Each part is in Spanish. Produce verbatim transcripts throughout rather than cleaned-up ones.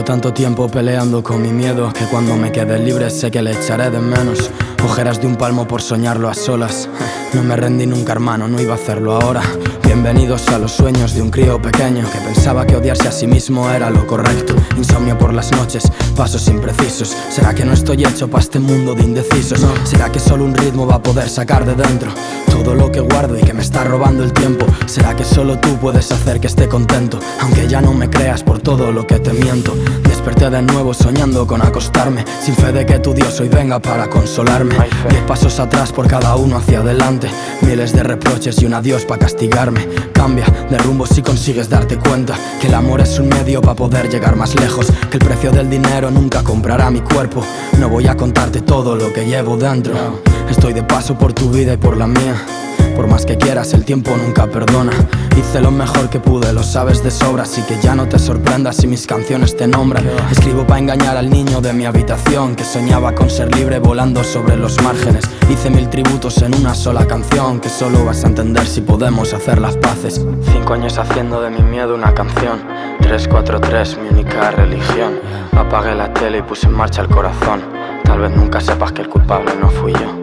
Llevo tanto tiempo peleando con mi miedo que cuando me quede libre sé que le echaré de menos. Ojeras de un palmo por soñarlo a solas. No me rendí nunca, hermano, no iba a hacerlo ahora. Bienvenidos a los sueños de un crío pequeño que pensaba que odiarse a sí mismo era lo correcto. Insomnio por las noches, pasos imprecisos. ¿Será que no estoy hecho para este mundo de indecisos? ¿Será que solo un ritmo va a poder sacar de dentro todo lo que guardo y que me está robando el tiempo? ¿Será que solo tú puedes hacer que esté contento? Aunque ya no me creas por todo lo que te miento. Desperté de nuevo soñando con acostarme, sin fe de que tu Dios hoy venga para consolarme. Diez pasos atrás por cada uno hacia adelante, miles de reproches y un adiós para castigarme. Cambia de rumbo si consigues darte cuenta que el amor es un medio para poder llegar más lejos, que el precio del dinero nunca comprará mi cuerpo. No voy a contarte todo lo que llevo dentro. Estoy de paso por tu vida y por la mía. Por más que quieras, el tiempo nunca perdona. Hice lo mejor que pude, lo sabes de sobra, así que ya no te sorprendas si mis canciones te nombran. Escribo para engañar al niño de mi habitación que soñaba con ser libre volando sobre los márgenes. Hice mil tributos en una sola canción que solo vas a entender si podemos hacer las paces. Cinco años haciendo de mi miedo una canción. Tres, cuatro, tres, mi única religión. Apagué la tele y puse en marcha el corazón. Tal vez nunca sepas que el culpable no fui yo.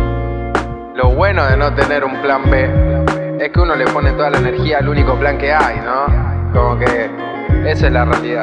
Lo bueno de no tener un plan B es que uno le pone toda la energía al único plan que hay, ¿no? Como que esa es la realidad.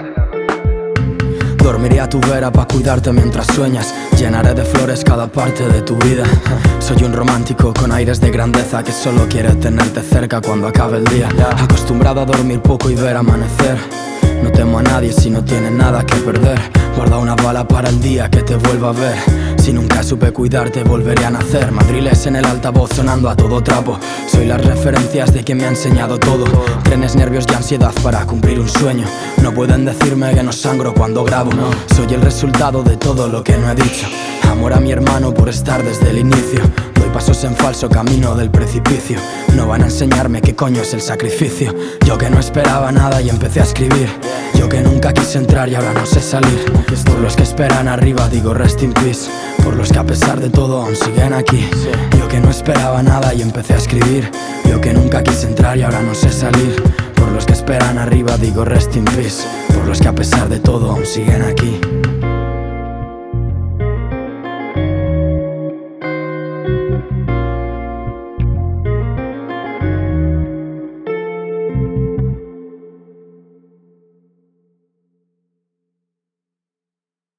Dormiré a tu vera para cuidarte mientras sueñas. Llenaré de flores cada parte de tu vida. Soy un romántico con aires de grandeza que solo quiere tenerte cerca cuando acabe el día. Acostumbrado a dormir poco y ver amanecer. No temo a nadie si no tiene nada que perder. Guarda una bala para el día que te vuelva a ver. Si nunca supe cuidarte volveré a nacer. Madriles en el altavoz sonando a todo trapo. Soy las referencias de quien me ha enseñado todo. Trenes, nervios y ansiedad para cumplir un sueño. No pueden decirme que no sangro cuando grabo. Soy el resultado de todo lo que no he dicho. Amor a mi hermano por estar desde el inicio. Doy pasos en falso camino del precipicio. No van a enseñarme qué coño es el sacrificio. Yo que no esperaba nada y empecé a escribir. Yo que nunca quise entrar y ahora no sé salir. Por los que esperan arriba digo rest in peace. Por los que a pesar de todo aún siguen aquí. Yo que no esperaba nada y empecé a escribir. Yo que nunca quise entrar y ahora no sé salir. Por los que esperan arriba digo rest in peace. Por los que a pesar de todo aún siguen aquí.